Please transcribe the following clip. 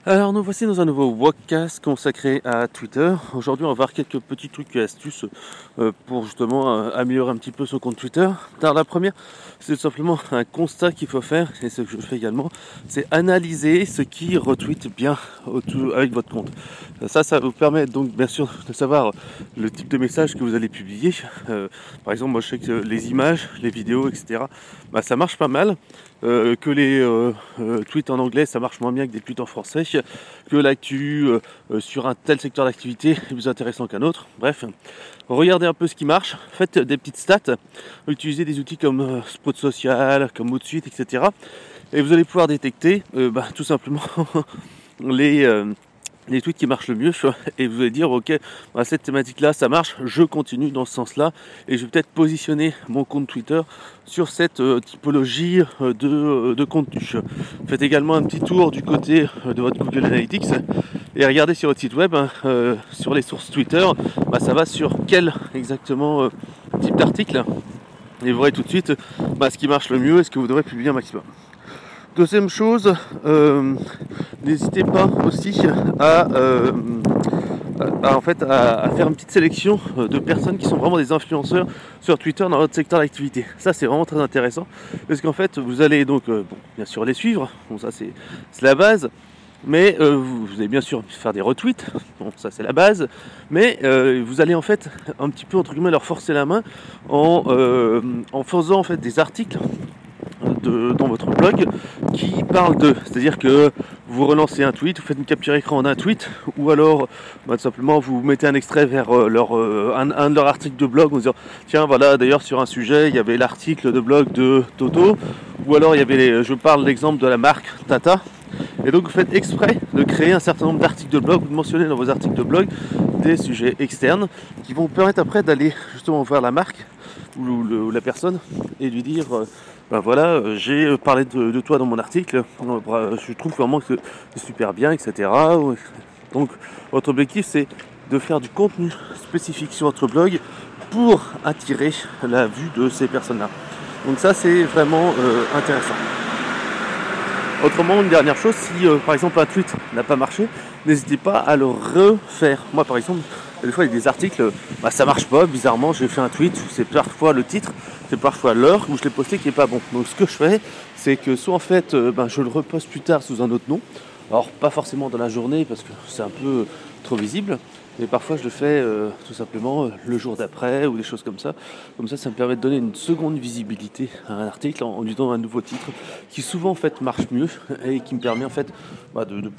Alors nous voici dans un nouveau Wokcast consacré à Twitter. Aujourd'hui on va voir quelques petits trucs et astuces pour justement améliorer un petit peu son compte Twitter. Alors, la première, c'est tout simplement un constat qu'il faut faire, et ce que je fais également, c'est analyser ce qui retweet bien avec votre compte. Ça vous permet donc bien sûr de savoir le type de message que vous allez publier. Par exemple, moi je sais que les images, les vidéos, etc., ça marche pas mal. Que les tweets en anglais ça marche moins bien que des tweets en français, que l'actu sur un tel secteur d'activité est plus intéressant qu'un autre. Bref, regardez un peu ce qui marche, faites des petites stats, utilisez des outils comme Spot Social, comme Outsuite, etc. Et vous allez pouvoir détecter tout simplement les, les tweets qui marchent le mieux, et vous allez dire ok, cette thématique là ça marche, je continue dans ce sens là, et je vais peut-être positionner mon compte Twitter sur cette typologie de contenu. Faites également un petit tour du côté de votre Google Analytics et regardez sur votre site web, sur les sources Twitter, ça va sur quel exactement type d'article, et vous verrez tout de suite ce qui marche le mieux et ce que vous devrez publier un maximum. Deuxième chose, n'hésitez pas aussi à faire une petite sélection de personnes qui sont vraiment des influenceurs sur Twitter dans votre secteur d'activité. Ça c'est vraiment très intéressant parce qu'en fait vous allez donc bien sûr les suivre, bon ça c'est la base, mais vous allez bien sûr faire des retweets, bon ça c'est la base, mais vous allez en fait un petit peu entre guillemets leur forcer la main en faisant en fait des articles dans votre blog qui parle d'eux. C'est-à-dire que vous relancez un tweet, vous faites une capture écran d'un tweet, ou alors tout simplement vous mettez un extrait vers un de leurs articles de blog en disant tiens voilà d'ailleurs sur un sujet il y avait l'article de blog de Toto, ou alors il y avait je parle l'exemple de la marque Tata, et donc vous faites exprès de créer un certain nombre d'articles de blog, vous mentionnez dans vos articles de blog des sujets externes qui vont vous permettre après d'aller justement voir la marque ou la personne et lui dire voilà, j'ai parlé de toi dans mon article, je trouve vraiment que c'est super bien, etc. Donc votre objectif c'est de faire du contenu spécifique sur votre blog pour attirer la vue de ces personnes-là. Donc ça c'est vraiment intéressant. Autrement, une dernière chose, si par exemple un tweet n'a pas marché, n'hésitez pas à le refaire. Moi par exemple, des fois il y a des articles, ça marche pas, bizarrement j'ai fait un tweet, c'est parfois le titre, c'est parfois l'heure où je l'ai posté qui est pas bon. Donc ce que je fais, c'est que soit en fait je le reposte plus tard sous un autre nom, alors pas forcément dans la journée parce que c'est un peu trop visible, mais parfois je le fais tout simplement le jour d'après ou des choses comme ça. Comme ça me permet de donner une seconde visibilité à un article en lui donnant un nouveau titre qui souvent en fait marche mieux et qui me permet en fait de